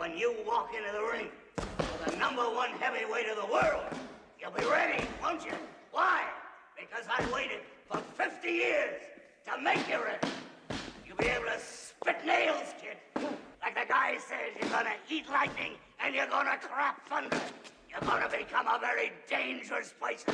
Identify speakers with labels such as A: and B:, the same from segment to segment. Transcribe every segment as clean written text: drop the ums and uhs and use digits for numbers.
A: when you walk into the ring with the #1 heavyweight of the world, you'll be ready, won't you? Why? Because I waited for 50 years to make you ready. You'll be able to spit nails, kid. Like the guy says, you're gonna eat lightning and you're gonna crap thunder. You're gonna become a very dangerous person.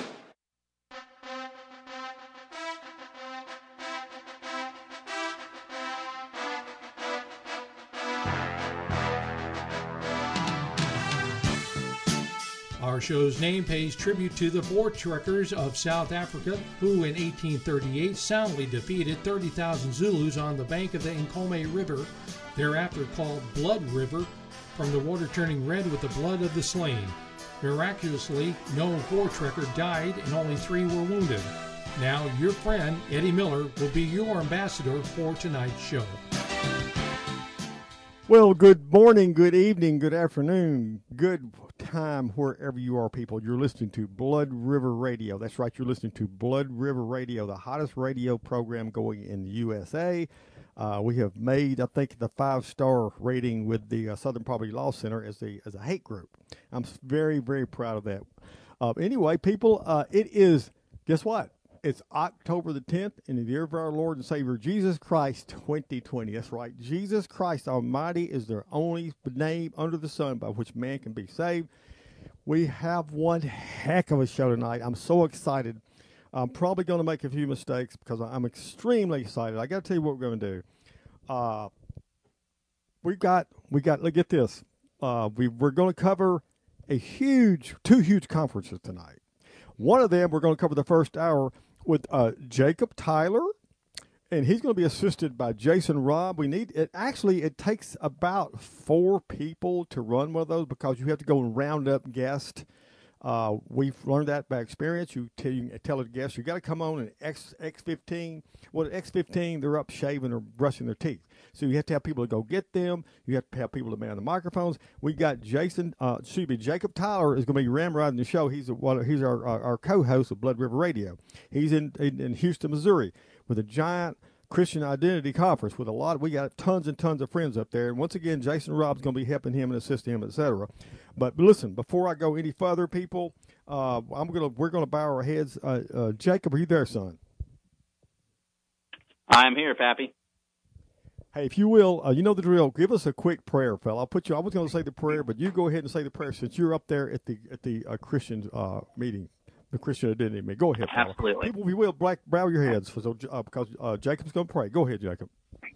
B: Our show's name pays tribute to the Voortrekkers of South Africa, who in 1838 soundly defeated 30,000 Zulus on the bank of the Nkomo River, thereafter called Blood River, from the water turning red with the blood of the slain. Miraculously, no Voortrekker died and only 3 were wounded. Now, your friend, Eddie Miller, will be your ambassador for tonight's show.
C: Well, good morning, good evening, good afternoon, good time wherever you are, people. You're listening to Blood River Radio. That's right, you're listening to Blood River Radio, the hottest radio program going in the USA. We have made, I think, the 5-star rating with the Southern Poverty Law Center as a hate group. I'm very, very proud of that. Anyway, people, it is, guess what? It's October the 10th in the year of our Lord and Savior, Jesus Christ 2020. That's right. Jesus Christ Almighty is the only name under the sun by which man can be saved. We have one heck of a show tonight. I'm so excited. I'm probably going to make a few mistakes because I'm extremely excited. I got to tell you what we're going to do. We got. Look, get this. We're going to cover two huge conferences tonight. One of them, we're going to cover the first hour with Jacob Tyler, and he's going to be assisted by Jason Robb. It takes about 4 people to run one of those because you have to go and round up guests. We've learned that by experience. You tell a guest, you got to come on an X15. Well, at X15, they're up shaving or brushing their teeth. So you have to have people to go get them. You have to have people to man the microphones. We got Jacob Tyler is going to be ramrodding the show. He's our co-host of Blood River Radio. He's in Houston, Missouri, with a giant Christian Identity Conference with we got tons and tons of friends up there. And once again, Jason Robb's going to be helping him and assisting him, etc. But listen, before I go any further, people, we're going to bow our heads. Jacob, are you there, son?
D: I'm here, Pappy.
C: Hey, if you will, you know the drill. Give us a quick prayer, fella. I was going to say the prayer, but you go ahead and say the prayer since you're up there at the Christian meeting, the Christian Identity meeting. Go ahead, fella.
D: Absolutely.
C: People, if you will, bow your heads because Jacob's going to pray. Go ahead, Jacob.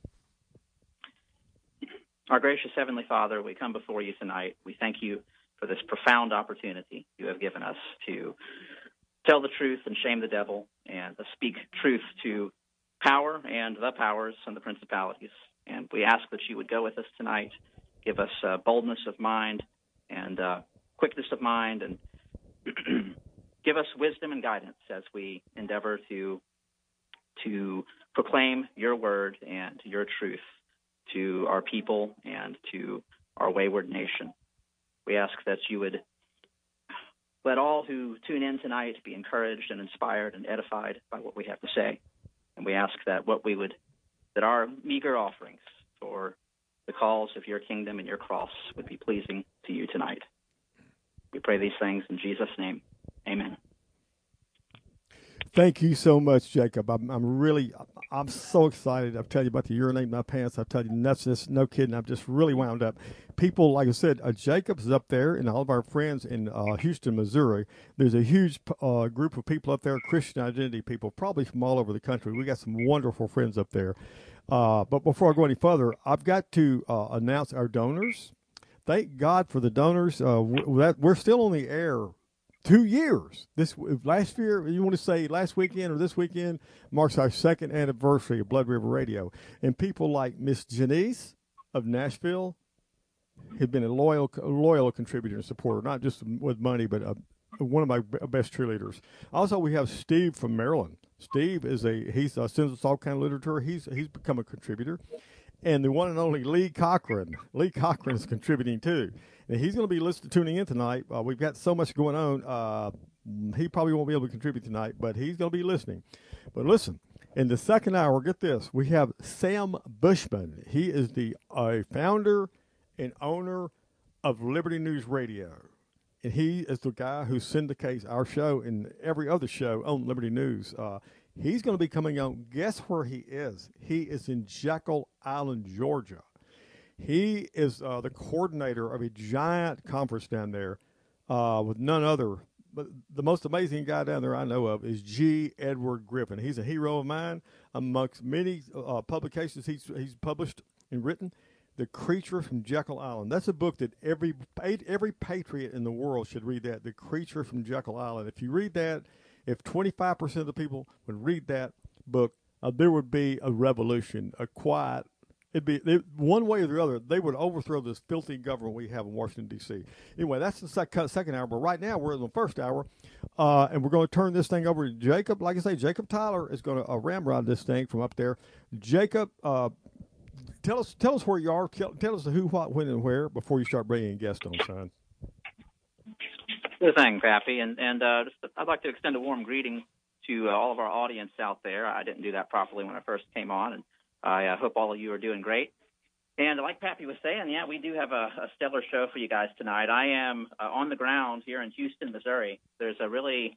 D: Our gracious Heavenly Father, we come before you tonight. We thank you for this profound opportunity you have given us to tell the truth and shame the devil and to speak truth to power and the powers and the principalities. And we ask that you would go with us tonight, give us boldness of mind and quickness of mind, and give us wisdom and guidance as we endeavor to proclaim your word and your truth to our people and to our wayward nation. We ask that you would let all who tune in tonight be encouraged and inspired and edified by what we have to say. And we ask that that our meager offerings for the cause of your kingdom and your cross would be pleasing to you tonight. We pray these things in Jesus' name. Amen.
C: Thank you so much, Jacob. I'm so excited. I'll tell you about the urinate in my pants. I'll tell you nuts, no kidding. I'm just really wound up. People, like I said, Jacob's up there and all of our friends in Houston, Missouri. There's a huge group of people up there, Christian Identity people, probably from all over the country. We got some wonderful friends up there. But before I go any further, I've got to announce our donors. Thank God for the donors. We're still on the air 2 years. Last year, you want to say last weekend or this weekend, marks our 2nd anniversary of Blood River Radio. And people like Miss Janice of Nashville have been a loyal contributor and supporter, not just with money, but one of my best cheerleaders. Also, we have Steve from Maryland. Steve he sends us all kind of literature. He's become a contributor. And the one and only Lee Cochran. Lee Cochran is contributing too. And he's going to be tuning in tonight. We've got so much going on. He probably won't be able to contribute tonight, but he's going to be listening. But listen, in the second hour, get this, we have Sam Bushman. He is the founder and owner of Liberty News Radio. And he is the guy who syndicates our show and every other show on Liberty News. He's going to be coming on. Guess where he is? He is in Jekyll Island, Georgia. He is the coordinator of a giant conference down there with none other. But the most amazing guy down there I know of is G. Edward Griffin. He's a hero of mine. Amongst many publications he's published and written, The Creature from Jekyll Island. That's a book that every patriot in the world should read that, The Creature from Jekyll Island. If you read that, if 25% of the people would read that book, there would be a revolution, a quiet. One way or the other, they would overthrow this filthy government we have in Washington, D.C. Anyway, that's the second hour. But right now, we're in the first hour, and we're going to turn this thing over to Jacob. Like I say, Jacob Tyler is going to ramrod this thing from up there. Jacob, tell us where you are. Tell us the who, what, when, and where before you start bringing guests on, son.
D: Good thing, Pappy. And I'd like to extend a warm greeting to all of our audience out there. I didn't do that properly when I first came on, and I hope all of you are doing great. And like Pappy was saying, yeah, we do have a stellar show for you guys tonight. I am on the ground here in Houston, Missouri. There's a really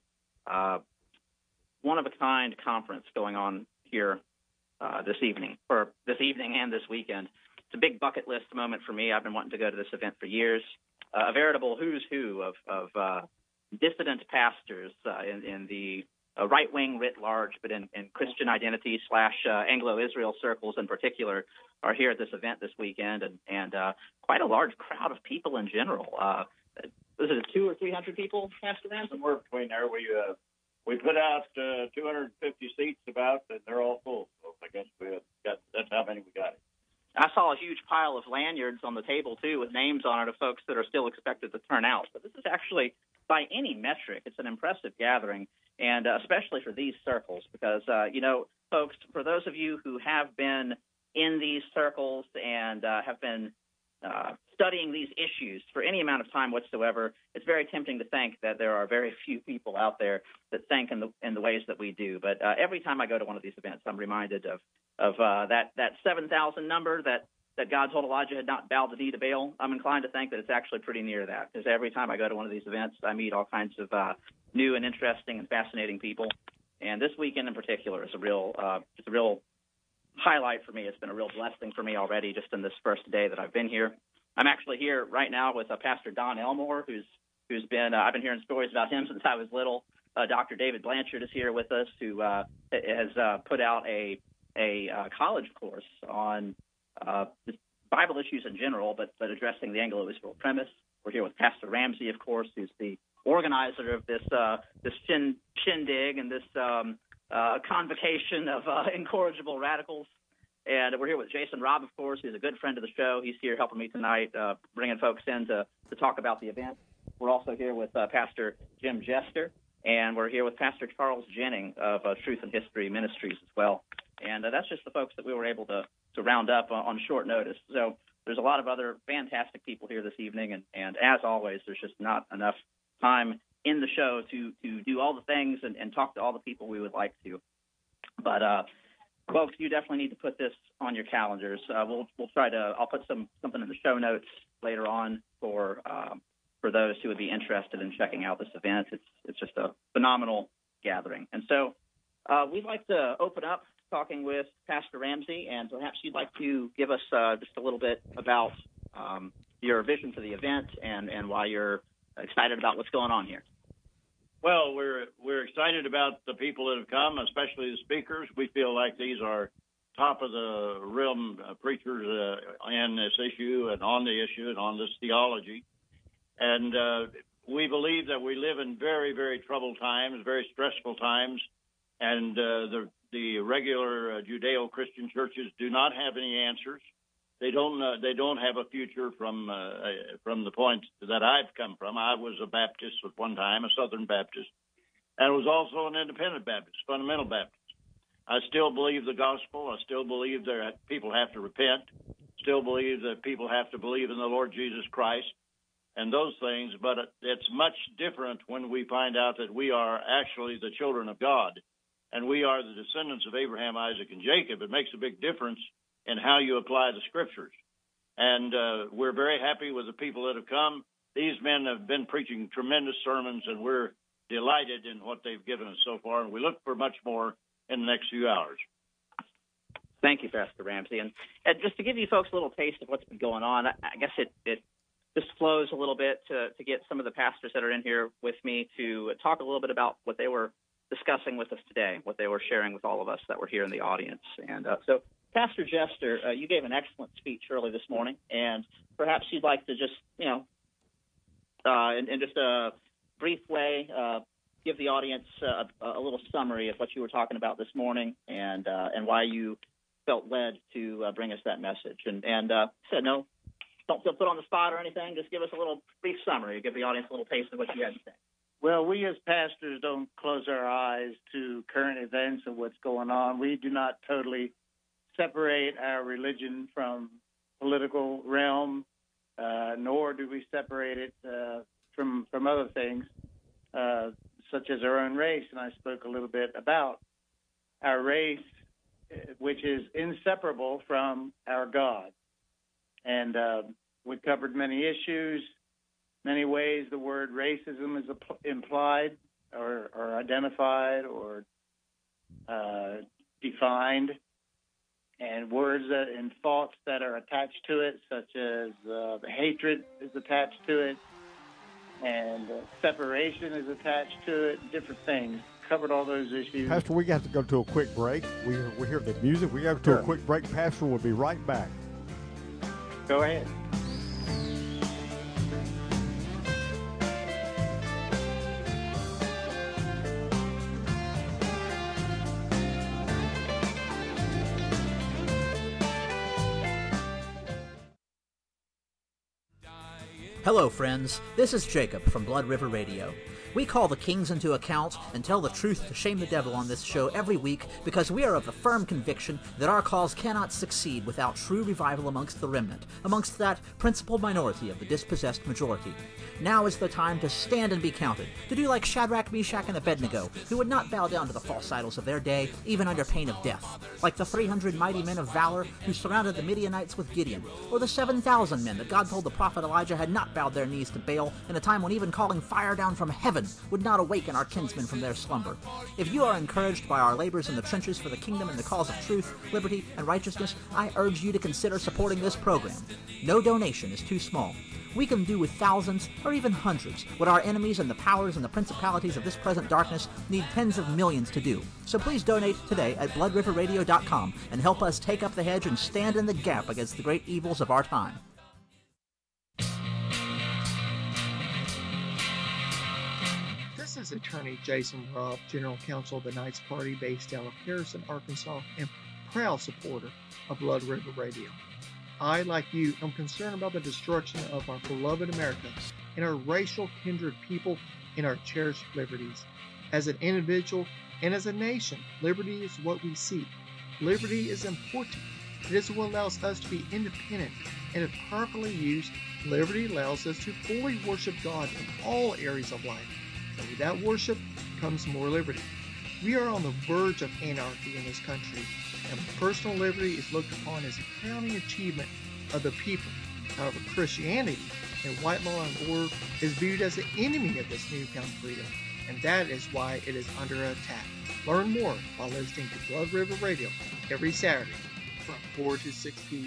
D: one-of-a-kind conference going on here this evening and this weekend. It's a big bucket list moment for me. I've been wanting to go to this event for years. A veritable who's who of dissident pastors in the right-wing writ large, but in Christian identity / Anglo-Israel circles in particular, are here at this event this weekend, and quite a large crowd of people in general. Was it 200 or 300 people, Pastor Rams?
E: Somewhere between there. We put out 250 seats about, and they're all full. So I guess that's how many we got.
D: I saw a huge pile of lanyards on the table, too, with names on it of folks that are still expected to turn out. But this is actually, by any metric, it's an impressive gathering, and especially for these circles, because, folks, for those of you who have been in these circles and have been studying these issues for any amount of time whatsoever, it's very tempting to think that there are very few people out there that think in the ways that we do. But every time I go to one of these events, I'm reminded of that 7,000 number that God told Elijah had not bowed the knee to Baal. I'm inclined to think that it's actually pretty near that, because every time I go to one of these events, I meet all kinds of new and interesting and fascinating people. And this weekend in particular is a real highlight for me. It's been a real blessing for me already just in this first day that I've been here. I'm actually here right now with Pastor Don Elmore, who's been I've been hearing stories about him since I was little. Dr. David Blanchard is here with us, who has put out a college course on Bible issues in general, but addressing the Anglo-Israel premise. We're here with Pastor Ramsey, of course, who's the organizer of this shindig and this convocation of incorrigible radicals. And we're here with Jason Robb, of course, who's a good friend of the show. He's here helping me tonight, bringing folks in to talk about the event. We're also here with Pastor Jim Jester, and we're here with Pastor Charles Jennings of Truth and History Ministries as well. And that's just the folks that we were able to round up on short notice. So there's a lot of other fantastic people here this evening, and as always, there's just not enough time in the show to do all the things and talk to all the people we would like to. But folks, you definitely need to put this on your calendars. We'll try to. I'll put something in the show notes later on for those who would be interested in checking out this event. It's just a phenomenal gathering, and so we'd like to open up talking with Pastor Ramsey, and perhaps you'd like to give us just a little bit about your vision for the event and why you're excited about what's going on here.
E: Well, we're excited about the people that have come, especially the speakers. We feel like these are top of the realm preachers in this issue and on the issue and on this theology. And we believe that we live in very, very troubled times, very stressful times, and the regular Judeo-Christian churches do not have any answers. They don't have a future from the point that I've come from. I was a Baptist at one time, a Southern Baptist, and was also an independent Baptist, fundamental Baptist. I still believe the gospel. I still believe that people have to repent. Still believe that people have to believe in the Lord Jesus Christ and those things. But it's much different when we find out that we are actually the children of God, and we are the descendants of Abraham, Isaac, and Jacob. It makes a big difference in how you apply the Scriptures. And we're very happy with the people that have come. These men have been preaching tremendous sermons, and we're delighted in what they've given us so far, and we look for much more in the next few hours.
D: Thank you, Pastor Ramsey. And just to give you folks a little taste of what's been going on, I guess it just flows a little bit to get some of the pastors that are in here with me to talk a little bit about what they were discussing with us today, what they were sharing with all of us that were here in the audience. And so, Pastor Jester, you gave an excellent speech early this morning, and perhaps you'd like to just, in just a brief way, give the audience a little summary of what you were talking about this morning and why you felt led to bring us that message. And said, no, don't feel put on the spot or anything. Just give us a little brief summary. Give the audience a little taste of what you had to say.
F: Well, we as pastors don't close our eyes to current events and what's going on. We do not totally separate our religion from political realm, nor do we separate it from other things, such as our own race. And I spoke a little bit about our race, which is inseparable from our God. And we covered many issues, many ways the word racism is implied or identified or defined, and words and thoughts that are attached to it, such as the hatred is attached to it, and separation is attached to it, different things. Covered all those issues.
C: Pastor, we have to go to a quick break. We hear the music. We have to go to a quick break. Pastor will be right back.
F: Go ahead.
G: Hello, friends. This is Jacob from Blood River Radio. We call the kings into account and tell the truth to shame the devil on this show every week because we are of the firm conviction that our cause cannot succeed without true revival amongst the remnant, amongst that principal minority of the dispossessed majority. Now is the time to stand and be counted, to do like Shadrach, Meshach, and Abednego, who would not bow down to the false idols of their day, even under pain of death, like the 300 mighty men of valor who surrounded the Midianites with Gideon, or the 7,000 men that God told the prophet Elijah had not bowed their knees to Baal in a time when even calling fire down from heaven would not awaken our kinsmen from their slumber. If you are encouraged by our labors in the trenches for the kingdom and the cause of truth, liberty, and righteousness, I urge you to consider supporting this program. No donation is too small. We can do with thousands or even hundreds what our enemies and the powers and the principalities of this present darkness need tens of millions to do. So please donate today at bloodriverradio.com and help us take up the hedge and stand in the gap against the great evils of our time.
H: This is Attorney Jason Robb, General Counsel of the Knights Party based out of Harrison, Arkansas, and proud supporter of Blood River Radio. I, like you, am concerned about the destruction of our beloved America and our racial kindred people and our cherished liberties. As an individual and as a nation, liberty is what we seek. Liberty is important. It is what allows us to be independent, and if properly used, liberty allows us to fully worship God in all areas of life. And with that worship comes more liberty. We are on the verge of anarchy in this country, and personal liberty is looked upon as a crowning achievement of the people. However, Christianity and white law and order is viewed as the enemy of this newfound freedom, and that is why it is under attack. Learn more by listening to Blood River Radio every Saturday from 4 to 6 p.m.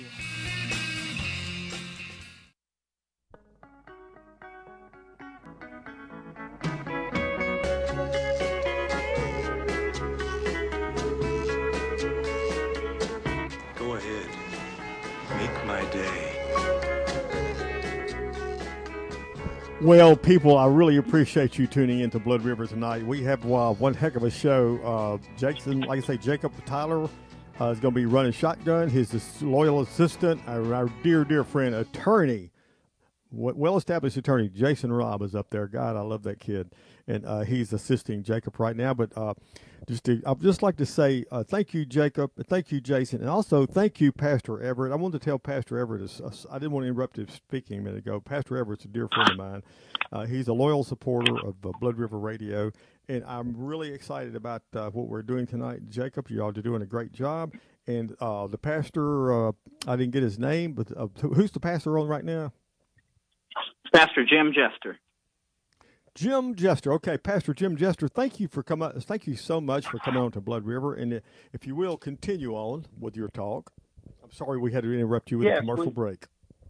C: Well, people, I really appreciate you tuning into Blood River tonight. We have one heck of a show. Jason, like I say, Jacob Tyler is going to be running shotgun. His loyal assistant, our dear friend, attorney, well-established attorney, Jason Robb is up there. God, I love that kid. And he's assisting Jacob right now. But I'd just like to say thank you, Jacob. Thank you, Jason. And also thank you, Pastor Everett. I wanted to tell Pastor Everett, I didn't want to interrupt his speaking a minute ago. Pastor Everett's a dear friend of mine. He's a loyal supporter of Blood River Radio. And I'm really excited about what we're doing tonight. Jacob, you all are doing a great job. And the pastor, I didn't get his name, but who's the pastor on right now?
D: Pastor Jim Jester.
C: Jim Jester. Okay, Pastor Jim Jester, thank you so much for coming on to Blood River. And if you will, continue on with your talk. I'm sorry we had to interrupt you with a commercial break.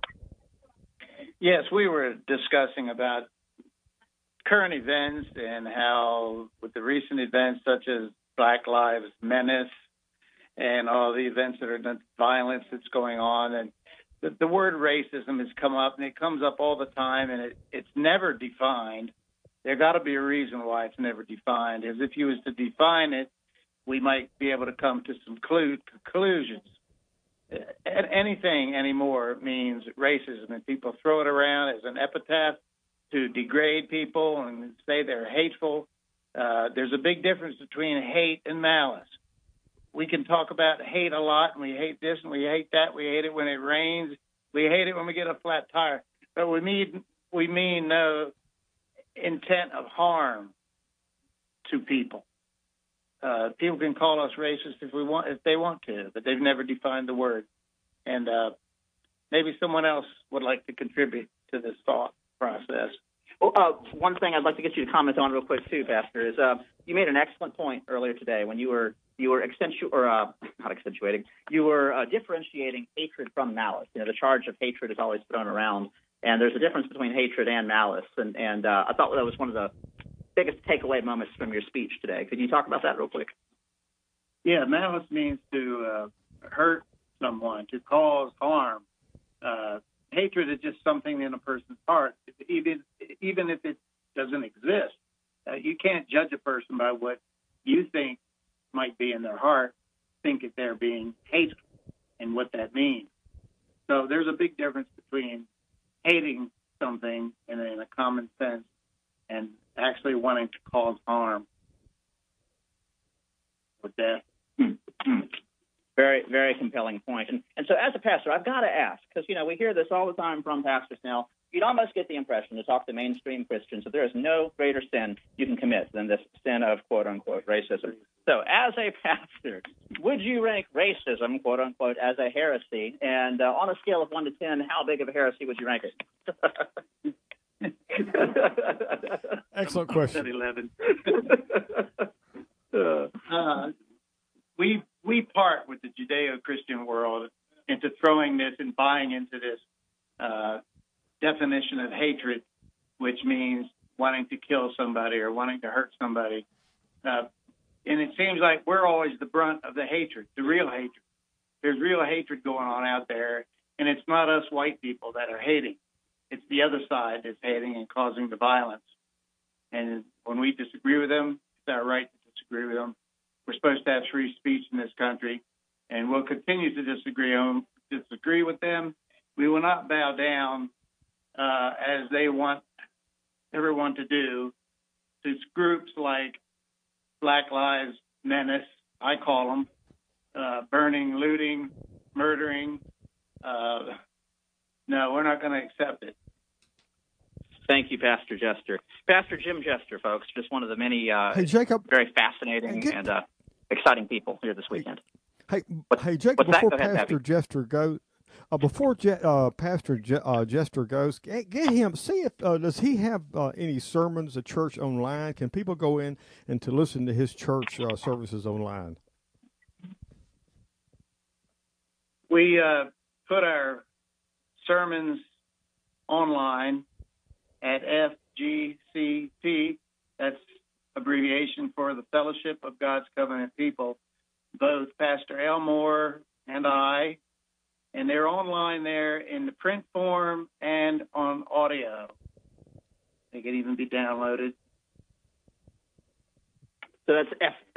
F: Yes, we were discussing about current events and how with the recent events such as Black Lives Menace and all the events that are the violence that's going on, and the word racism has come up, and it comes up all the time, and it's never defined. There got to be a reason why it's never defined. As if you was to define it, we might be able to come to some conclusions. Anything anymore means racism, and people throw it around as an epithet to degrade people and say they're hateful. There's a big difference between hate and malice. We can talk about hate a lot, and we hate this and we hate that. We hate it when it rains. We hate it when we get a flat tire. But we mean no intent of harm to people. People can call us racist if they want to, but they've never defined the word. And maybe someone else would like to contribute to this thought process.
D: Well, one thing I'd like to get you to comment on real quick too, Pastor, is you made an excellent point earlier today when you were differentiating hatred from malice. You know, the charge of hatred is always thrown around, and there's a difference between hatred and malice. And I thought that was one of the biggest takeaway moments from your speech today. Could you talk about that real quick?
F: Yeah, malice means to hurt someone, to cause harm. Hatred is just something in a person's heart, even if it doesn't exist. You can't judge a person by what you think might be in their heart, think that they're being hateful and what that means. So there's a big difference between hating something in a common sense and actually wanting to cause harm or death.
D: Very, very compelling point. And so as a pastor, I've got to ask, because, we hear this all the time from Pastor Snell. You'd almost get the impression to talk to mainstream Christians that there is no greater sin you can commit than this sin of, quote-unquote, racism. So as a pastor, would you rank racism, quote-unquote, as a heresy? And on a scale of 1 to 10, how big of a heresy would you rank it?
C: Excellent question.
F: 11. We part with the Judeo-Christian world into throwing this and buying into this definition of hatred, which means wanting to kill somebody or wanting to hurt somebody. And it seems like we're always the brunt of the hatred, the real hatred. There's real hatred going on out there, and it's not us white people that are hating. It's the other side that's hating and causing the violence. And when we disagree with them, it's our right to disagree with them. We're supposed to have free speech in this country, and we'll continue to disagree with them. We will not bow down as they want everyone to do to groups like Black Lives Menace, I call them, burning, looting, murdering. No, we're not going to accept it.
D: Thank you, Pastor Jester. Pastor Jim Jester, folks, just one of the many
C: hey, Jacob,
D: very fascinating and exciting people here this weekend.
C: Hey, Jacob, before Pastor Jester goes, Pastor Jester goes, get him. See if does he have any sermons at church online? Can people go in and to listen to his church services online?
F: We put our sermons online at FGCP. That's abbreviation for the Fellowship of God's Covenant People. Both Pastor Elmore and I. And they're online there in the print form and on audio. They can even be downloaded.
D: So that's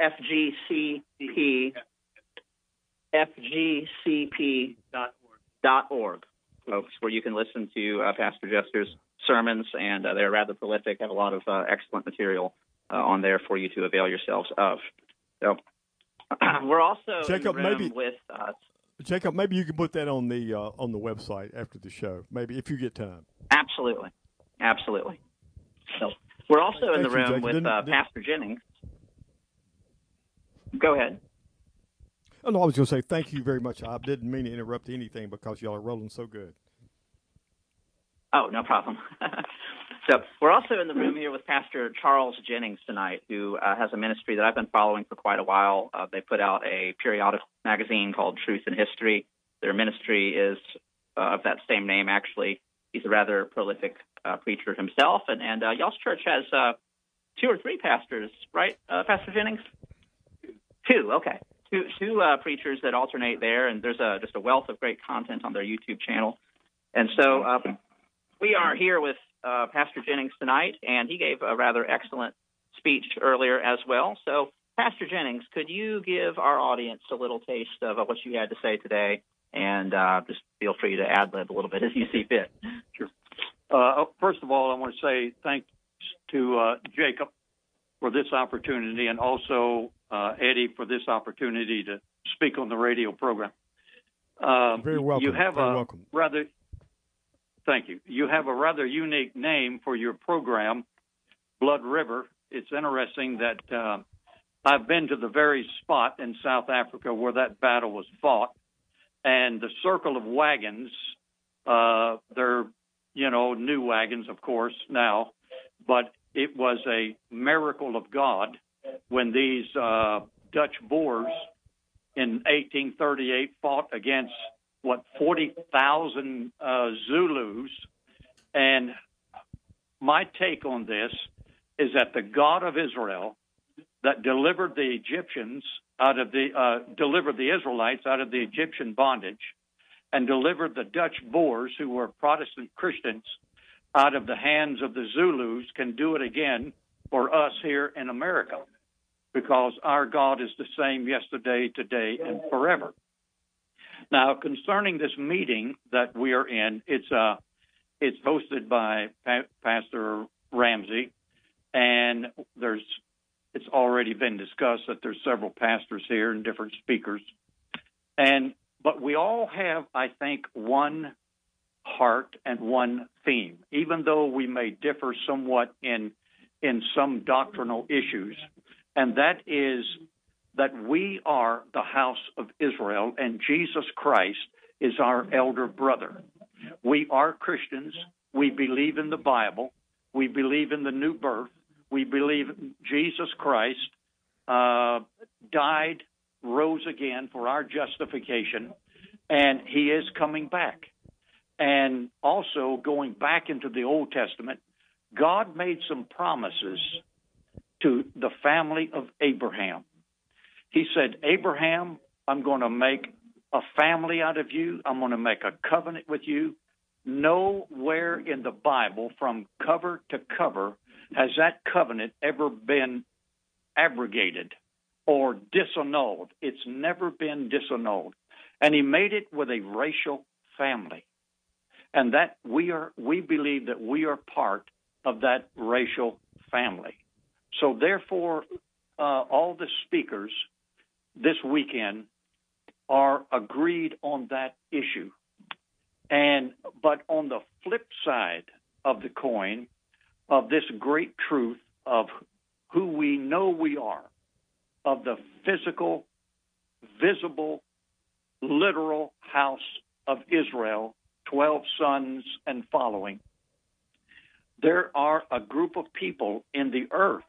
D: FGCP.org, folks, where you can listen to Pastor Jester's sermons, and they're rather prolific, have a lot of excellent material on there for you to avail yourselves of. So we're also
C: Jacob,
D: in the room with
C: Jacob, maybe you can put that on the website after the show, maybe if you get time.
D: Absolutely. So we're also in the room
C: Jacob.
D: with Pastor Jennings. Go ahead.
C: Oh, no, I was going to say thank you very much. I didn't mean to interrupt anything because y'all are rolling so good.
D: Oh, no problem. So we're also in the room here with Pastor Charles Jennings tonight, who has a ministry that I've been following for quite a while. They put out a periodical magazine called Truth and History. Their ministry is of that same name, actually. He's a rather prolific preacher himself, and y'all's church has 2 or 3 pastors, right, Pastor Jennings? 2, okay. Two preachers that alternate there, and there's just a wealth of great content on their YouTube channel. And so we are here with Pastor Jennings tonight, and he gave a rather excellent speech earlier as well. So, Pastor Jennings, could you give our audience a little taste of what you had to say today, and just feel free to ad-lib a little bit as you see fit.
I: Sure. First of all, I want to say thanks to Jacob for this opportunity, and also Eddie for this opportunity to speak on the radio program.
C: Very welcome.
I: You have
C: Very welcome.
I: Thank you. You have a rather unique name for your program, Blood River. It's interesting that I've been to the very spot in South Africa where that battle was fought, and the circle of wagons, they're, new wagons, of course, now, but it was a miracle of God when these Dutch Boers in 1838 fought against 40,000 Zulus. And my take on this is that the God of Israel that delivered the Egyptians delivered the Israelites out of the Egyptian bondage, and delivered the Dutch Boers, who were Protestant Christians, out of the hands of the Zulus, can do it again for us here in America, because our God is the same yesterday, today, and forever. Now, concerning this meeting that we are in, it's hosted by Pastor Ramsey, and it's already been discussed that there's several pastors here and different speakers, but we all have, I think, one heart and one theme, even though we may differ somewhat in some doctrinal issues, and that is that we are the house of Israel, and Jesus Christ is our elder brother. We are Christians. We believe in the Bible. We believe in the new birth. We believe Jesus Christ died, rose again for our justification, and he is coming back. And also, going back into the Old Testament, God made some promises to the family of Abraham. He said, Abraham, I'm going to make a family out of you. I'm going to make a covenant with you. Nowhere in the Bible, from cover to cover, has that covenant ever been abrogated or disannulled. It's never been disannulled. And he made it with a racial family. And that we believe that we are part of that racial family. So therefore, all the speakers this weekend are agreed on that issue. But on the flip side of the coin of this great truth of who we know we are, of the physical, visible, literal house of Israel, 12 sons and following, there are a group of people in the earth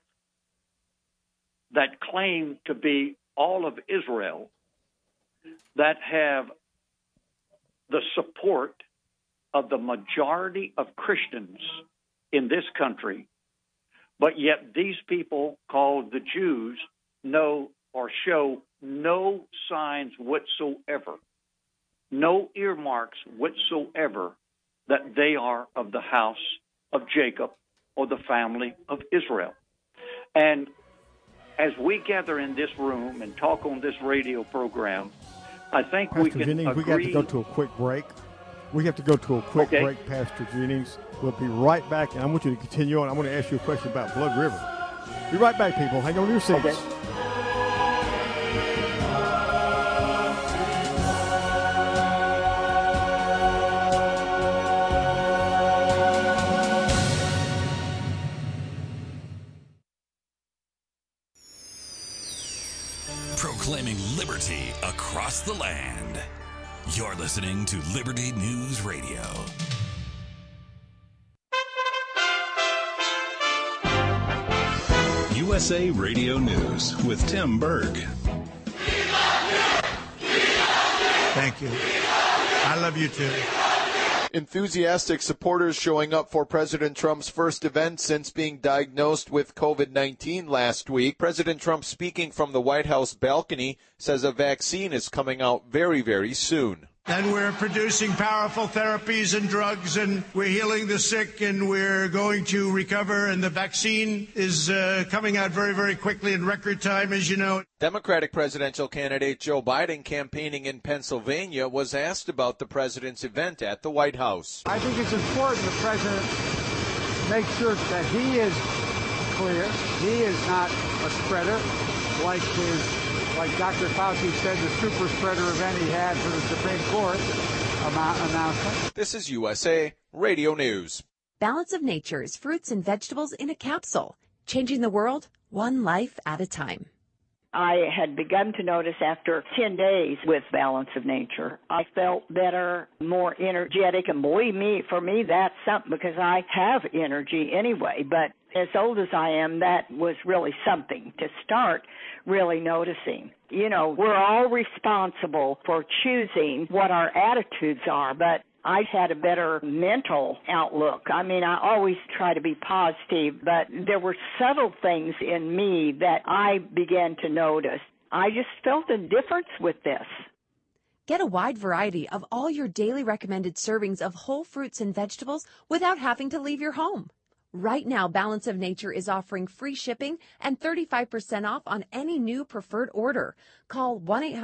I: that claim to be all of Israel that have the support of the majority of Christians in this country, but yet these people called the Jews know or show no signs whatsoever, no earmarks whatsoever that they are of the house of Jacob or the family of Israel. And as we gather in this room and talk on this radio program, I think
C: Pastor
I: we can
C: Jennings,
I: agree.
C: we got to go to a quick break. We have to go to a quick break, Pastor Jennings. We'll be right back, and I want you to continue on. I want to ask you a question about Blood River. Be right back, people. Hang on to your seats.
I: Okay.
J: proclaiming liberty across the land. You're listening to Liberty News Radio. USA Radio News with Tim Berg.
K: Thank you. I love you too.
L: Enthusiastic supporters showing up for President Trump's first event since being diagnosed with COVID-19 last week. President Trump, speaking from the White House balcony, says a vaccine is coming out very, very soon.
K: And we're producing powerful therapies and drugs, and we're healing the sick, and we're going to recover. And the vaccine is coming out very, very quickly in record time, as you know.
L: Democratic presidential candidate Joe Biden, campaigning in Pennsylvania, was asked about the president's event at the White House.
M: I think it's important the president makes sure that he is clear. He is not a spreader like Dr. Fauci said, the super spreader event he had for the Supreme Court announcement.
L: This is USA Radio News.
N: Balance of Nature's fruits and vegetables in a capsule, changing the world one life at a time.
O: I had begun to notice after 10 days with Balance of Nature, I felt better, more energetic, and believe me, for me, that's something because I have energy anyway, but as old as I am, that was really something to start really noticing. You know, we're all responsible for choosing what our attitudes are, but I had a better mental outlook. I mean, I always try to be positive, but there were subtle things in me that I began to notice. I just felt a difference with this.
N: Get a wide variety of all your daily recommended servings of whole fruits and vegetables without having to leave your home. Right now, Balance of Nature is offering free shipping and 35% off on any new preferred order. Call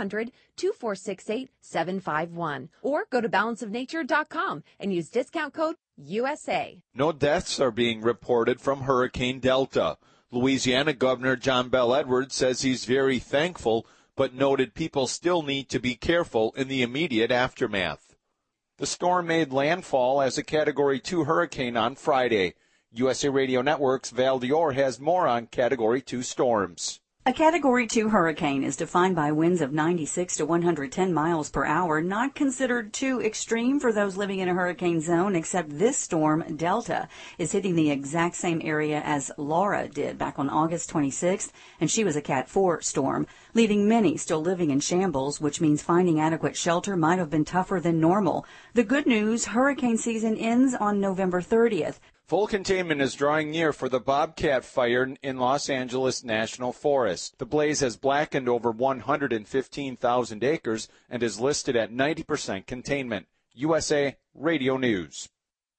N: 1-800-2468-751 or go to balanceofnature.com and use discount code USA.
L: No deaths are being reported from Hurricane Delta. Louisiana Governor John Bel Edwards says he's very thankful, but noted people still need to be careful in the immediate aftermath. The storm made landfall as a Category 2 hurricane on Friday. USA Radio Network's Val Dior has more on Category 2 storms.
P: A Category 2 hurricane is defined by winds of 96 to 110 miles per hour, not considered too extreme for those living in a hurricane zone, except this storm, Delta, is hitting the exact same area as Laura did back on August 26th, and she was a Cat 4 storm, leaving many still living in shambles, which means finding adequate shelter might have been tougher than normal. The good news, hurricane season ends on November 30th.
L: Full containment is drawing near for the Bobcat fire in Los Angeles National Forest. The blaze has blackened over 115,000 acres and is listed at 90% containment. USA Radio News.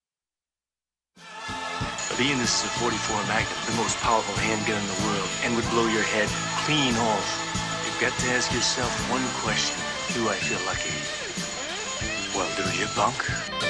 Q: Being this is a .44 Magnum, the most powerful handgun in the world, and would blow your head clean off, you've got to ask yourself one question. Do I feel lucky? Well, do you, punk?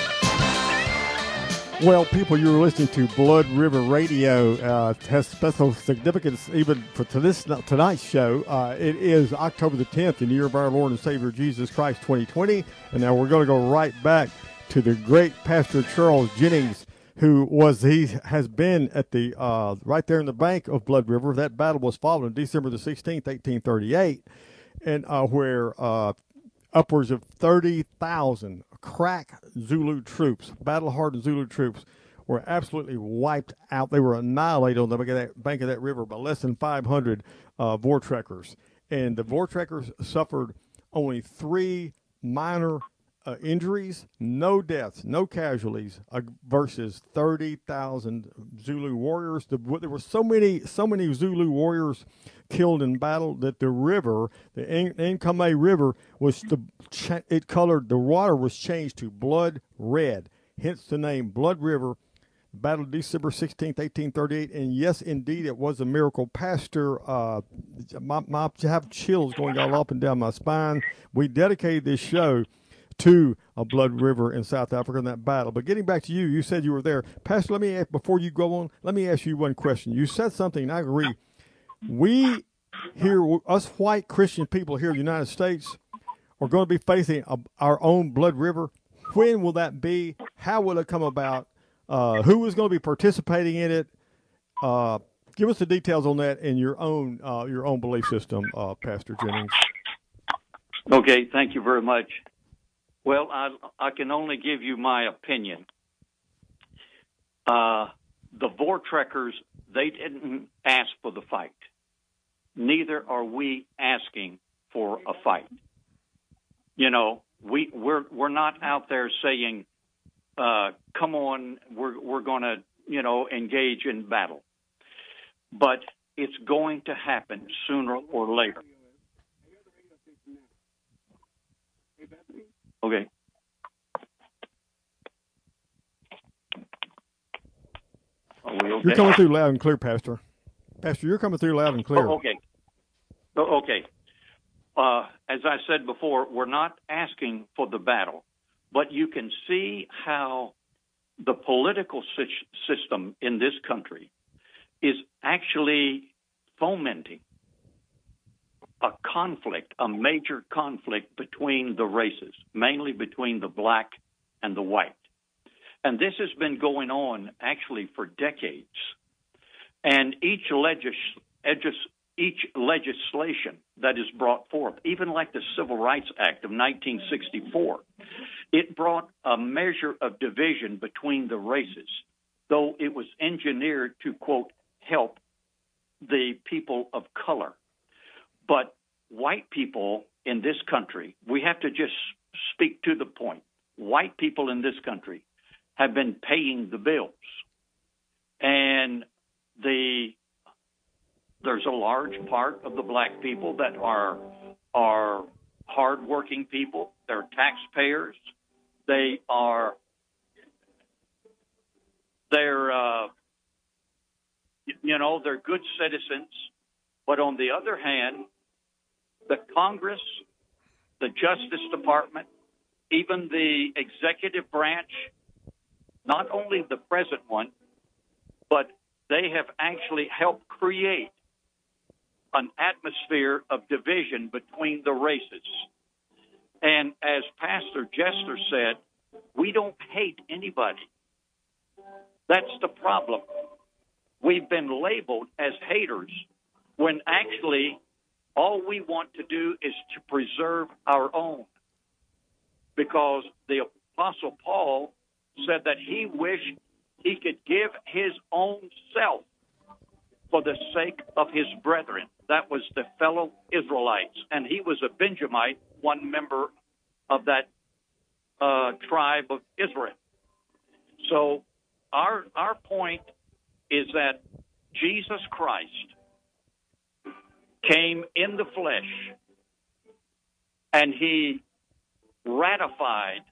C: Well, people, you're listening to Blood River Radio. It has special significance even for tonight's show. It is October the 10th, the year of our Lord and Savior Jesus Christ 2020. And now we're going to go right back to the great Pastor Charles Jennings, he has been at the right there in the bank of Blood River. That battle was fought on December the 16th, 1838, and where upwards of 30,000 crack Zulu troops, battle-hardened Zulu troops, were absolutely wiped out. They were annihilated on the bank of that river by less than 500 Voortrekkers. And the Voortrekkers suffered only 3 minor injuries, no deaths, no casualties, versus 30,000 Zulu warriors. There were so many Zulu warriors killed in battle that the river, the Nkome River, the water was changed to blood red, hence the name Blood River. Battle December 16th, 1838, and yes, indeed, it was a miracle. Pastor, I have chills going all up and down my spine. We dedicated this show to a Blood River in South Africa in that battle. But getting back to you, you said you were there. Pastor, let me ask, before you go on, let me ask you one question. You said something, and I agree. We here, us white Christian people here in the United States, are going to be facing our own Blood River. When will that be? How will it come about? Who is going to be participating in it? Give us the details on that in your own belief system, Pastor Jennings.
I: Okay, thank you very much. Well, I can only give you my opinion. The Voortrekkers, they didn't ask for the fight. Neither are we asking for a fight. You know, we're not out there saying, "Come on, we're going to, you know, engage in battle." But it's going to happen sooner or later. Okay. Are we okay?
C: You're coming through loud and clear, Pastor. Pastor, you're coming through loud and clear.
I: Oh, okay. Okay. As I said before, we're not asking for the battle, but you can see how the political system in this country is actually fomenting a conflict, a major conflict between the races, mainly between the black and the white. And this has been going on actually for decades. And each legislation that is brought forth, even like the Civil Rights Act of 1964, it brought a measure of division between the races, though it was engineered to, quote, help the people of color. But white people in this country, we have to just speak to the point. White people in this country have been paying the bills. And there's a large part of the black people that are hardworking people. They're taxpayers. They're good citizens. But on the other hand, the Congress, the Justice Department, even the executive branch, not only the present one, but they have actually helped create an atmosphere of division between the races. And as Pastor Jester said, we don't hate anybody. That's the problem. We've been labeled as haters when actually all we want to do is to preserve our own. Because the Apostle Paul said that he wished he could give his own self for the sake of his brethren. That was the fellow Israelites. And he was a Benjamite, one member of that tribe of Israel. So our point is that Jesus Christ came in the flesh and he ratified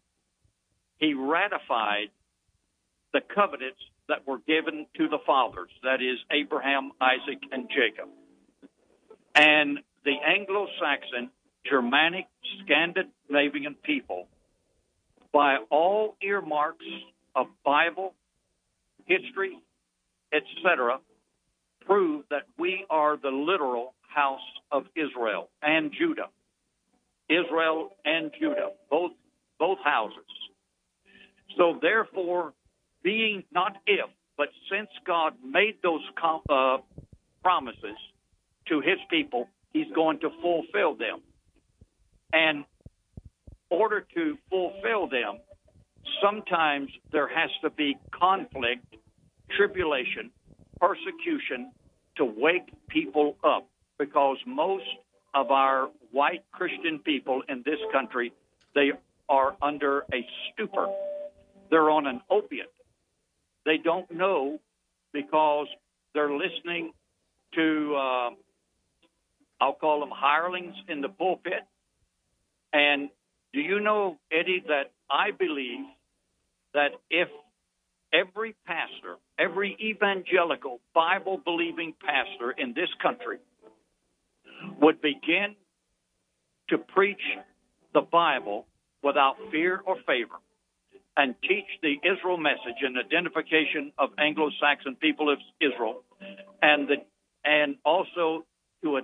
I: the covenants that were given to the fathers, that is Abraham, Isaac, and Jacob. And the Anglo-Saxon, Germanic, Scandinavian people, by all earmarks of Bible, history, etc., prove that we are the literal house of Israel and Judah. Israel and Judah, both houses. So therefore, being not if, but since God made those promises to his people, he's going to fulfill them. And in order to fulfill them, sometimes there has to be conflict, tribulation, persecution to wake people up, because most of our white Christian people in this country, they are under a stupor. They're on an opiate. They don't know because they're listening to, I'll call them hirelings in the pulpit. And do you know, Eddie, that I believe that if every pastor, every evangelical, Bible-believing pastor in this country would begin to preach the Bible without fear or favor and teach the Israel message and identification of Anglo-Saxon people of Israel, and also to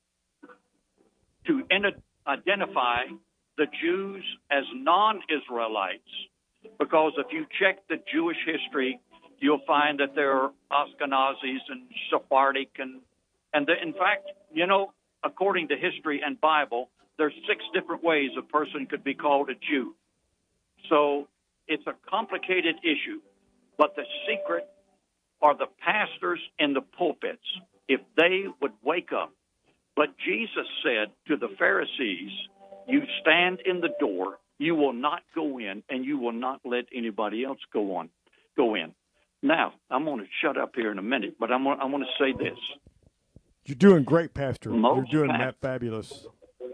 I: identify the Jews as non-Israelites, because if you check the Jewish history, you'll find that there are Ashkenazis and Sephardic, and in fact, you know, according to history and Bible, there's 6 different ways a person could be called a Jew. So it's a complicated issue, but the secret are the pastors in the pulpits. If they would wake up. But Jesus said to the Pharisees, you stand in the door, you will not go in, and you will not let anybody else go in. Now, I'm going to shut up here in a minute, but I'm going to say this.
C: You're doing great, Pastor. You're doing that fabulous.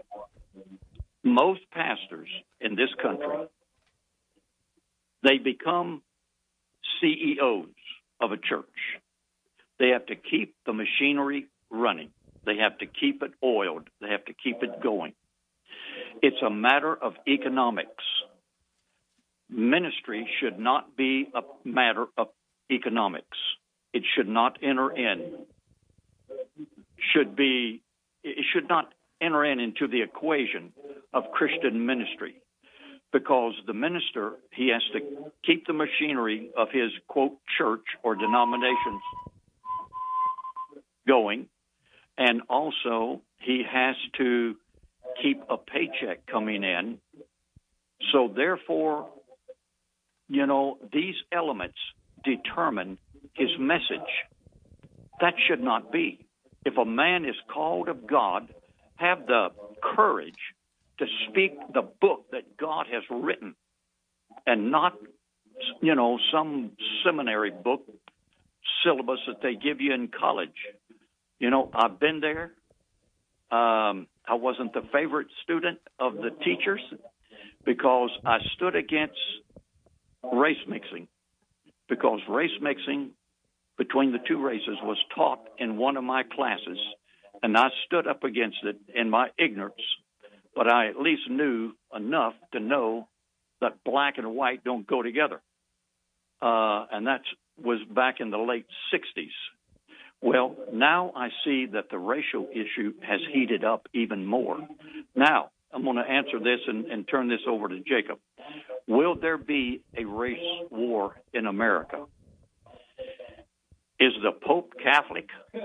I: Most pastors in this country, they become CEOs of a church. They have to keep the machinery running. They have to keep it oiled. They have to keep it going. It's a matter of economics. Ministry should not be a matter of economics. It should not enter in. It should not enter into the equation of Christian ministry, because the minister, he has to keep the machinery of his, quote, church or denominations going, and also he has to keep a paycheck coming in. So therefore, you know, these elements determine his message. That should not be. If a man is called of God, have the courage to speak the book that God has written, and not, you know, some seminary book syllabus that they give you in college. You know, I've been there. I wasn't the favorite student of the teachers because I stood against race mixing, because race mixing between the two races was taught in one of my classes, and I stood up against it in my ignorance, but I at least knew enough to know that black and white don't go together. And that was back in the late 60s. Well, now I see that the racial issue has heated up even more. Now, I'm going to answer this and turn this over to Jacob. Will there be a race war in America? Is the Pope Catholic?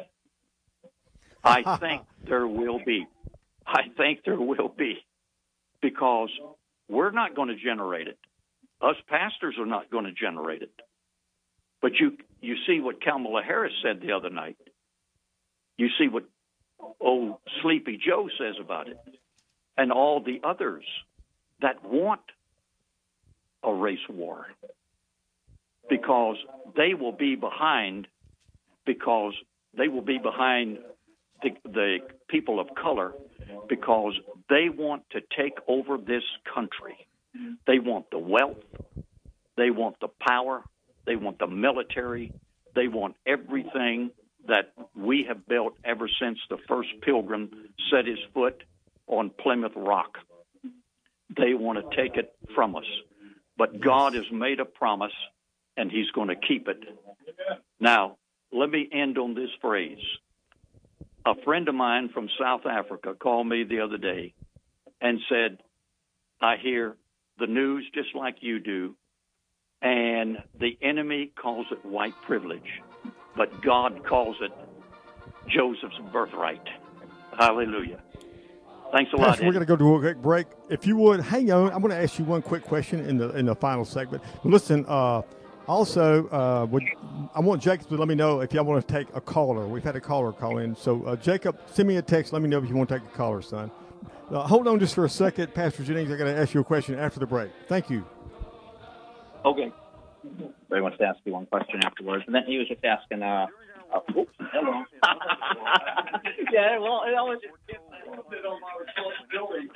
I: I think there will be. I think there will be, because we're not going to generate it. Us pastors are not going to generate it. But you see what Kamala Harris said the other night. You see what old Sleepy Joe says about it, and all the others that want a race war, because they will be behind. Because they will be behind the people of color, because they want to take over this country. They want the wealth. They want the power. They want the military. They want everything that we have built ever since the first pilgrim set his foot on Plymouth Rock. They want to take it from us. But God has made a promise, and he's going to keep it. Now, let me end on this phrase. A friend of mine from South Africa called me the other day and said, I hear the news just like you do, and the enemy calls it white privilege, but God calls it Joseph's birthright. Hallelujah. Thanks a lot,
C: Pastor, we're going to go to a quick break. If you would, hang on. I'm going to ask you one quick question in the final segment. Listen, also, I want Jacob to let me know if y'all want to take a caller. We've had a caller call in. So, Jacob, send me a text. Let me know if you want to take a caller, son. Hold on just for a second. Pastor Jennings, I'm going to ask you a question after the break. Thank you.
D: Okay. Ray wants to ask you one question afterwards. And then he was just asking, oops, hello. Yeah, well, it always is a little bit on my responsibility.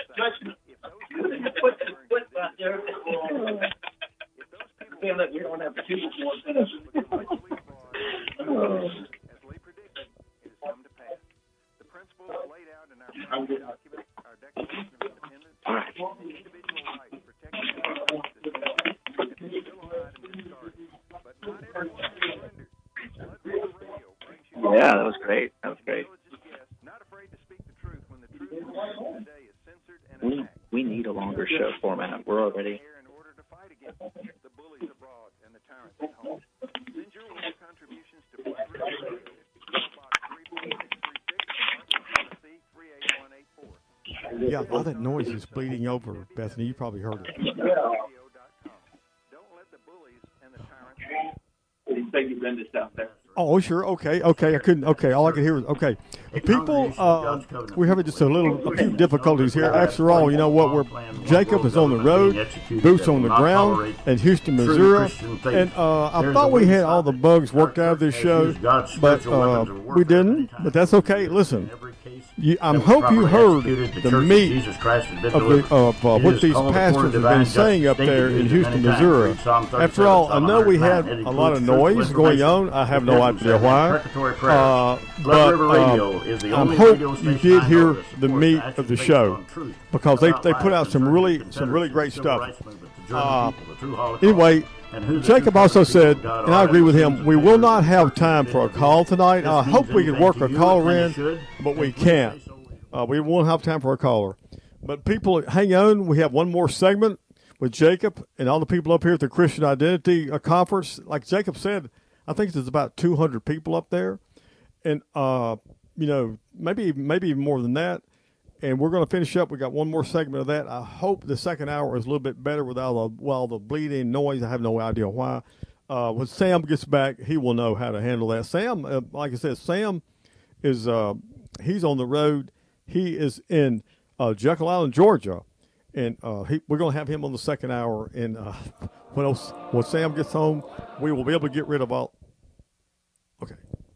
D: Put that there. Damn that we don't have two more minutes. All right. Yeah, that was great. That was great. We need a longer show format. We're already.
C: Yeah, all that noise is bleeding over, Bethany. You probably heard it. Oh, sure. Okay. I couldn't. Okay, all I could hear was okay. People, we're having just a few difficulties here. After all, you know what? Jacob is on the road, boots on the ground in Houston, Missouri, and I thought we had all the bugs worked out of this show, but we didn't. But that's okay. Listen. I hope you heard the meat of what these pastors have been saying up there in Houston, Missouri. After all, I know we had a lot of noise going on. I have no idea why. But I hope you did hear the meat of the show, because they put out some really great stuff. Anyway, Jacob also said, and I agree with him, we will not have time for a call tonight. I hope we can work a caller in, but we can't. We won't have time for a caller. But people, hang on. We have one more segment with Jacob and all the people up here at the Christian Identity Conference. Like Jacob said, I think there's about 200 people up there. And, maybe even more than that. And we're going to finish up. We got one more segment of that. I hope the second hour is a little bit better without all the bleeding noise. I have no idea why. When Sam gets back, he will know how to handle that. Sam, like I said, Sam is he's on the road. He is in Jekyll Island, Georgia, and we're going to have him on the second hour. And when Sam gets home, we will be able to get rid of all. Okay.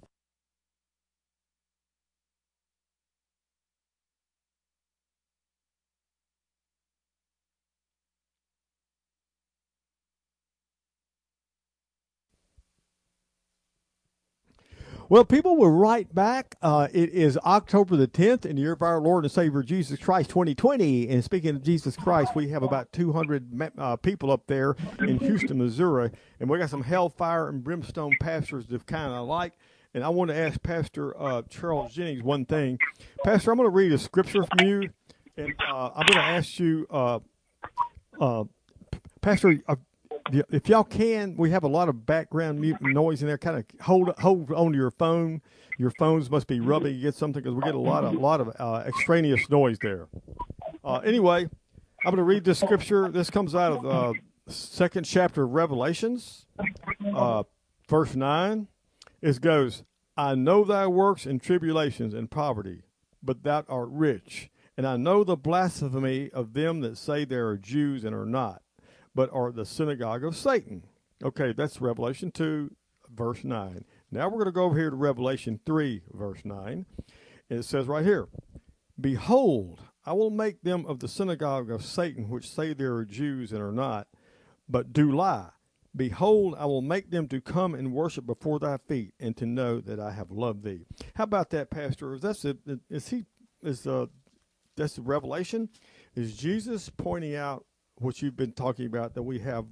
C: Well, people, we're right back. It is October the 10th in the year of our Lord and Savior Jesus Christ 2020. And speaking of Jesus Christ, we have about 200 people up there in Houston, Missouri. And we got some hellfire and brimstone pastors that kind of like. And I want to ask Pastor Charles Jennings one thing. Pastor, I'm going to read a scripture from you. And I'm going to ask you, Pastor, if y'all can, we have a lot of background noise in there. Kind of hold on to your phone. Your phones must be rubbing against something, because we get a lot of extraneous noise there. Anyway, I'm going to read this scripture. This comes out of second chapter of Revelations, verse 9. It goes, I know thy works and tribulations and poverty, but thou art rich. And I know the blasphemy of them that say they are Jews and are not, but are the synagogue of Satan. Okay, that's Revelation 2, verse 9. Now we're going to go over here to Revelation 3, verse 9. And it says right here, Behold, I will make them of the synagogue of Satan, which say they are Jews and are not, but do lie. Behold, I will make them to come and worship before thy feet, and to know that I have loved thee. How about that, Pastor? That's the Revelation? Is Jesus pointing out what you've been talking about, that we have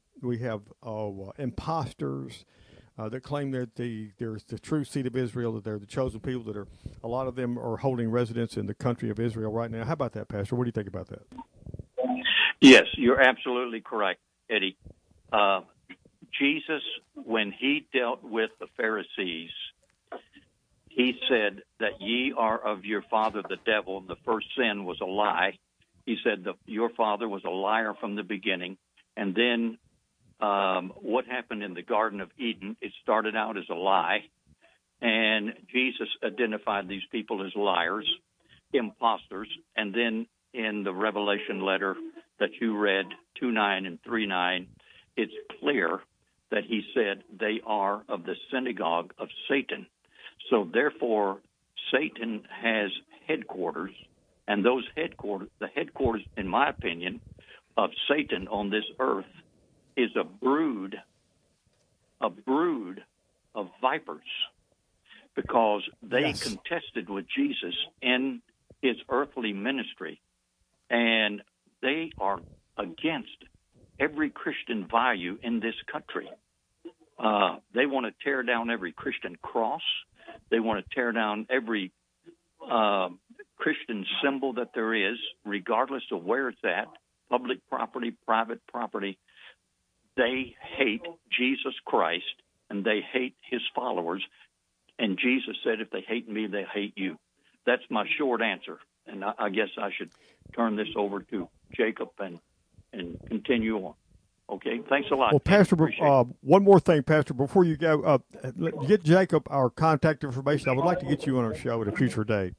C: imposters that claim that there's the true seed of Israel, that they're the chosen people, that a lot of them are holding residence in the country of Israel right now. How about that, Pastor? What do you think about that?
I: Yes, you're absolutely correct, Eddie. Jesus, when he dealt with the Pharisees, he said that ye are of your father the devil, and the first sin was a lie. He said that your father was a liar from the beginning. And then what happened in the Garden of Eden, it started out as a lie. And Jesus identified these people as liars, imposters. And then in the Revelation letter that you read, 2:9 and 3:9, it's clear that he said they are of the synagogue of Satan. So therefore, Satan has headquarters. And those headquarters, in my opinion, of Satan on this earth is a brood of vipers, because they contested with Jesus in his earthly ministry, and they are against every Christian value in this country. They want to tear down every Christian cross. They want to tear down every Christian symbol that there is, regardless of where it's at, public property, private property. They hate Jesus Christ, and they hate his followers. And Jesus said, if they hate me, they hate you. That's my short answer. And I guess I should turn this over to Jacob and continue on. Okay, thanks a lot.
C: Well, Pastor, one more thing, Pastor, before you go, get Jacob our contact information. I would like to get you on our show at a future date.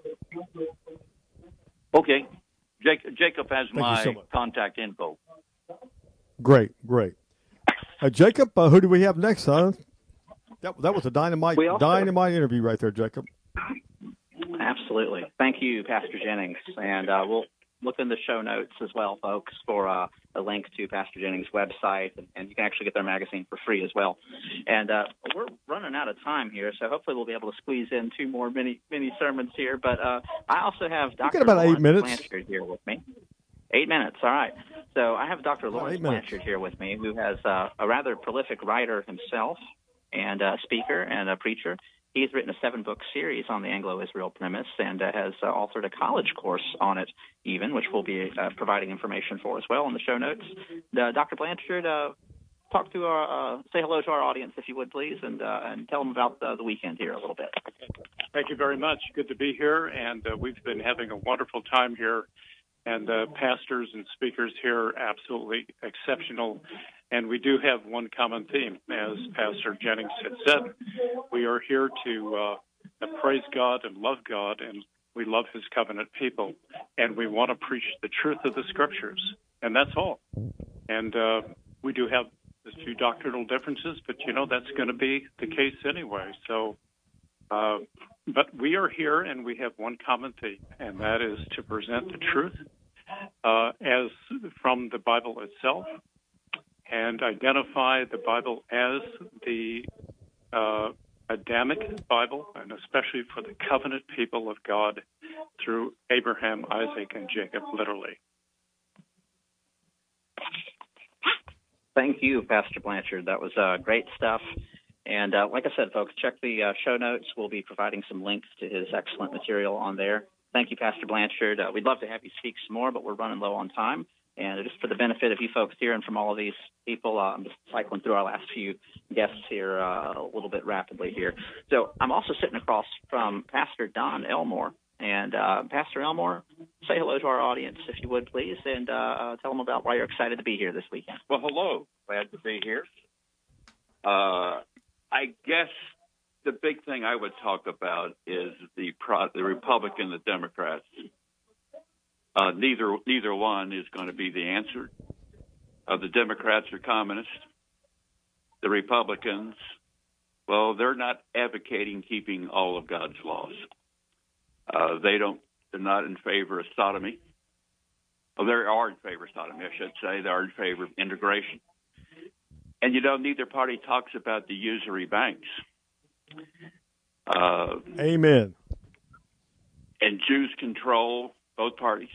I: Okay, Jacob has my contact info.
C: Great. Jacob, who do we have next, son? That was a dynamite interview right there, Jacob.
G: Absolutely. Thank you, Pastor Jennings. And we'll look in the show notes as well, folks, for a link to Pastor Jennings' website. And you can actually get their magazine for free as well. And we're running out of time here, so hopefully we'll be able to squeeze in two more mini sermons here. But I also have Dr.
C: About 8 minutes.
G: Blanchard here with me. 8 minutes, all right. So I have Dr. Lawrence Blanchard here with me, who has a rather prolific writer himself and a speaker and a preacher. He's written a 7-book series on the Anglo-Israel premise and has authored a college course on it even, which we'll be providing information for as well in the show notes. Dr. Blanchard, say hello to our audience, if you would, please, and tell them about the weekend here a little bit.
R: Thank you very much. Good to be here, and we've been having a wonderful time here. And pastors and speakers here are absolutely exceptional. And we do have one common theme, as Pastor Jennings had said. We are here to praise God and love God, and we love His covenant people. And we want to preach the truth of the Scriptures, and that's all. And we do have a few doctrinal differences, but, that's going to be the case anyway. So, but we are here, and we have one common theme, and that is to present the truth as from the Bible itself, and identify the Bible as the Adamic Bible, and especially for the covenant people of God through Abraham, Isaac, and Jacob, literally.
G: Thank you, Pastor Blanchard. That was great stuff. And like I said, folks, check the show notes. We'll be providing some links to his excellent material on there. Thank you, Pastor Blanchard. We'd love to have you speak some more, but we're running low on time. And just for the benefit of you folks here and from all of these people, I'm just cycling through our last few guests here a little bit rapidly here. So I'm also sitting across from Pastor Don Elmore. And Pastor Elmore, say hello to our audience, if you would, please, and tell them about why you're excited to be here this weekend.
S: Well, hello. Glad to be here. I guess the big thing I would talk about is the Republican, the Democrats. Neither one is going to be the answer. The Democrats are communist. The Republicans, well, they're not advocating keeping all of God's laws. They're not in favor of sodomy. Well, they are in favor of sodomy, I should say. They are in favor of integration. And, neither party talks about the usury banks.
C: Amen.
S: And Jews control both parties.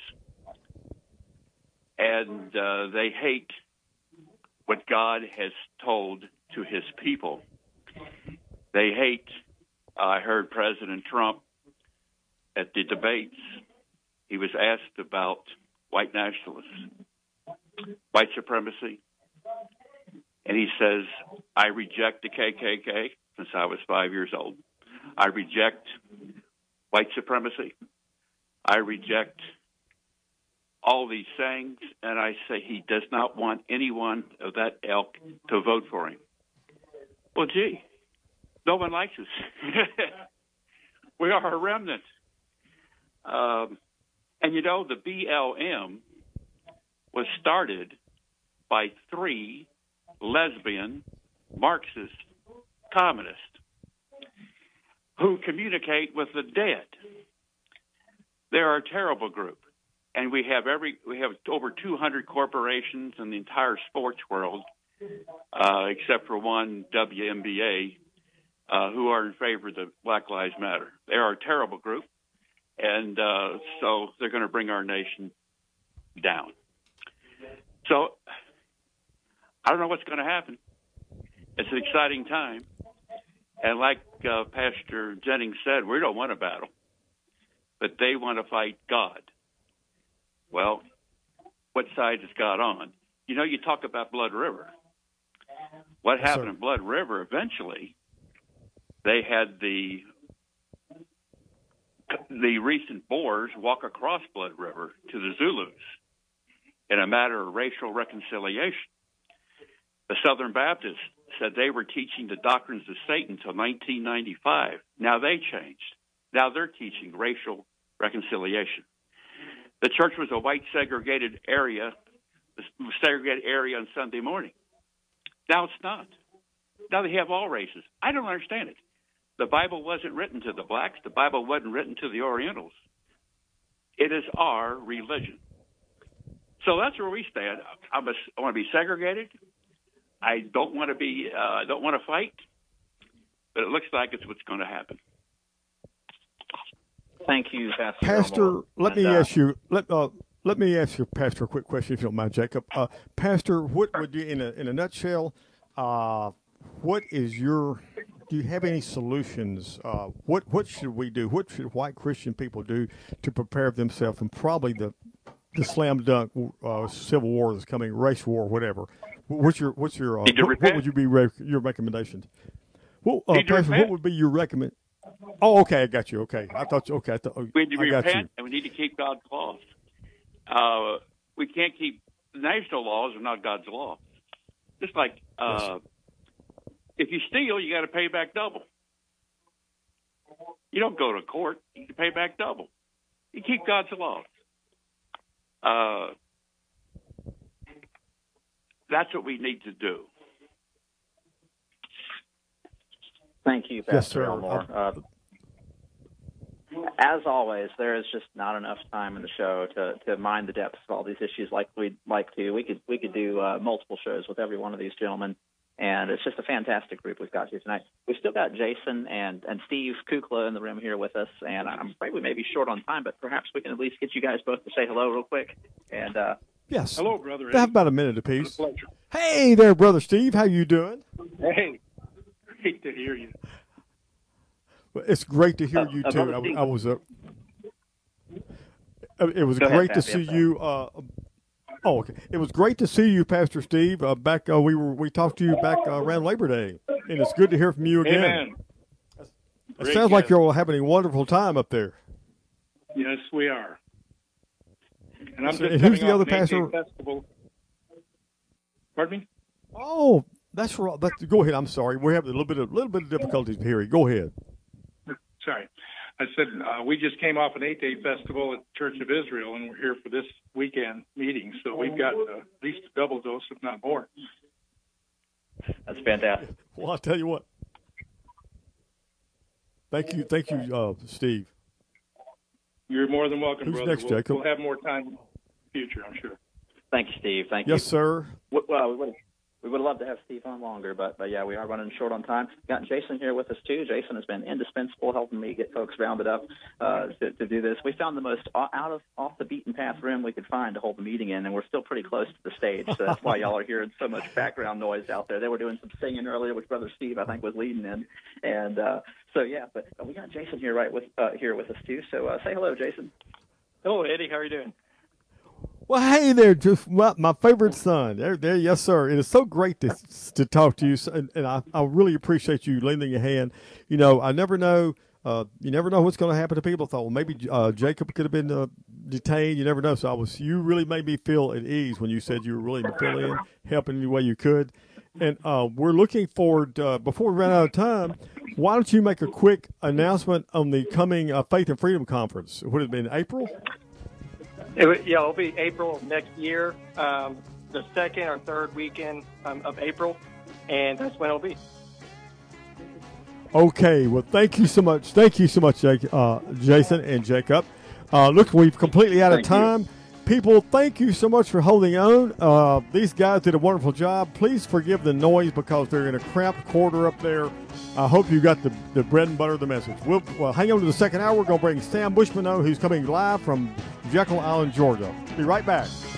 S: And they hate what God has told to His people. They hate, I heard President Trump at the debates, he was asked about white nationalists, white supremacy. And he says, I reject the KKK since I was 5 years old. I reject white supremacy. I reject all these things. And I say he does not want anyone of that ilk to vote for him. Well, gee, no one likes us. We are a remnant. And the BLM was started by 3 lesbian Marxist communists who communicate with the dead. They're a terrible group. And we have over 200 corporations in the entire sports world, except for one, WNBA, who are in favor of the Black Lives Matter. They are a terrible group. And so they're going to bring our nation down. So I don't know what's going to happen. It's an exciting time. And like Pastor Jennings said, we don't want a battle, but they want to fight God. Well, what side is God on? You talk about Blood River. What happened in Blood River, eventually, they had the the recent Boers walk across Blood River to the Zulus in a matter of racial reconciliation. The Southern Baptists said they were teaching the doctrines of Satan until 1995. Now they changed. Now they're teaching racial reconciliation. The church was a white segregated area on Sunday morning. Now it's not. Now they have all races. I don't understand it. The Bible wasn't written to the blacks. The Bible wasn't written to the Orientals. It is our religion. So that's where we stand. I want to be segregated. I don't want to fight, but it looks like it's what's going to happen.
G: Thank you, Pastor.
C: Pastor, let me ask you, Pastor, a quick question, if you don't mind, Jacob. Pastor, what would you, in a nutshell, what is your? Do you have any solutions? What should we do? What should white Christian people do to prepare themselves from probably the slam dunk civil war that's coming, race war, whatever? What would you be your recommendations? Well, Pastor, what would be your recommend? Oh, okay, I got you. Okay, I thought. Okay,
S: we need to repent, and we need to keep God's laws. We can't keep national laws are not God's law. Just like if you steal, you got to pay back double. You don't go to court; you pay back double. You keep God's laws. That's what we need to do.
G: Thank you, Pastor Elmore. As always, there is just not enough time in the show to mine the depths of all these issues like we'd like to. We could do multiple shows with every one of these gentlemen, and it's just a fantastic group we've got here tonight. We've still got Jason and Steve Kukla in the room here with us, and I'm afraid we may be short on time, but perhaps we can at least get you guys both to say hello real quick. And
C: yes,
R: hello, brother.
C: They have about a minute apiece. Hey there, brother Steve. How you doing?
R: Hey, great to hear you.
C: Well, it's great to hear you too. I was it was great to see you. Okay. It was great to see you, Pastor Steve. Back we talked to you back around Labor Day, and it's good to hear from you again.
R: Amen.
C: It sounds like you're all having a wonderful time up there.
R: Yes, we are. And I'm just
C: and who's the other
R: an 8-day
C: pastor?
R: Festival. Pardon me?
C: Oh, that's right. Go ahead. I'm sorry. We're having a little bit of difficulties hearing. Go ahead.
R: Sorry. I said we just came off an 8-day festival at Church of Israel, and we're here for this weekend meeting. So we've got at least a double dose, if not more.
G: That's fantastic.
C: Well, I'll tell you what. Thank you, Steve.
R: You're more than welcome,
C: Who's
R: brother.
C: next, Jacob?
R: We'll have more time in the future, I'm sure.
G: Thank you, Steve. Thank you.
C: Yes, sir.
G: Well, we would love to have Steve on longer, but yeah, we are running short on time. Got Jason here with us too. Jason has been indispensable helping me get folks rounded up to do this. We found the most off the beaten path room we could find to hold the meeting in, and we're still pretty close to the stage. So that's why y'all are hearing so much background noise out there. They were doing some singing earlier, which Brother Steve I think was leading in, and so yeah. But we got Jason here with us too. So say hello, Jason.
T: Hello, Eddie. How are you doing?
C: Well, hey there, just my favorite son. There, yes, sir. It is so great to talk to you, and I really appreciate you lending a hand. You know, I never know. You never know what's going to happen to people. I thought, well, maybe Jacob could have been detained. You never know. So you really made me feel at ease when you said you were willing to fill in, help in any way you could. And we're looking forward, before we run out of time, why don't you make a quick announcement on the coming Faith and Freedom Conference? Would it have been April?
T: It'll be April of next year, the second or third weekend of April, and that's when it'll be.
C: Okay, well, thank you so much. Thank you so much, Jason and Jacob. Look, we've completely out of time. People, thank you so much for holding on. These guys did a wonderful job. Please forgive the noise because they're in a cramped quarter up there. I hope you got the bread and butter of the message. We'll hang on to the second hour. We're going to bring Sam Bushman on, who's coming live from Jekyll Island, Georgia. Be right back.